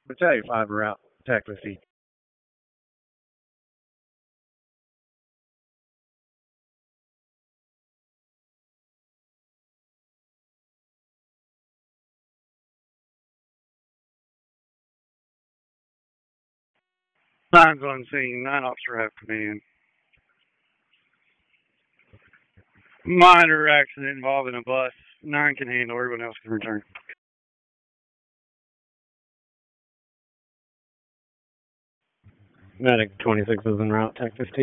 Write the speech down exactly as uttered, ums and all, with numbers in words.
Battalion five route, Tech fifty. Nine's on scene. Nine officer have command. Minor accident involving a bus. Nine can handle. Everyone else can return. Medic twenty-six is en route, Tech fifteen.